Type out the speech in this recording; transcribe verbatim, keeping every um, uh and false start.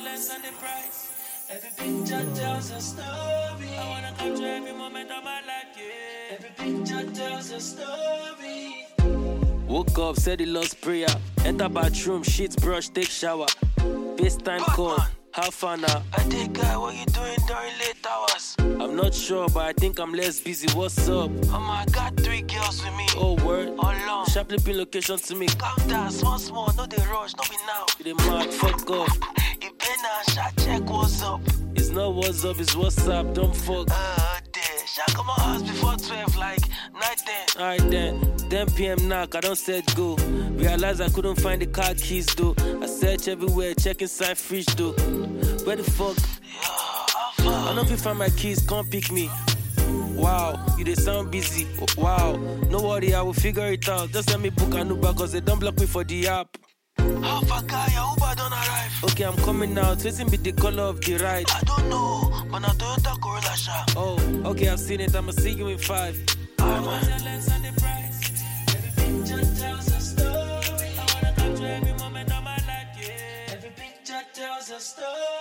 lens and the price. Every picture tells a story. I wanna capture every moment of my life, yeah. Every picture tells a story. Woke up, said the Lord's prayer. Enter bathroom, sheets, brush, take shower. FaceTime call, how far now? I think, guy, what you doing during late hours? I'm not sure, but I think I'm less busy. What's up? Oh my God, three girls with me. Oh, word? All long. Sharply pin location to me. Calm down, small, small, no they rush, no be now. They mad, fuck off. You better shot, check what's up. It's not what's up, it's what's up, don't fuck. Uh, dear, shall come on house before twelve, like night ten. Alright then, ten p.m. knock, I don't set go. Realize I couldn't find the car keys though. I search everywhere, check inside fridge though. Where the fuck? Yo, I don't feel find my keys, can't pick me. Wow, you they sound busy. Wow, no worry, I will figure it out. Just let me book an Uber cause they don't block me for the app. How far guy, your Uber don't arrive. Okay, I'm coming out. Facing be the color of the ride. I don't know, but na Toyota Corolla sha. Oh, okay, I've seen it. I'ma see you in five. I want your lens and the price. Every picture tells a story. I wanna capture every moment of my life, yeah. Every picture tells a story.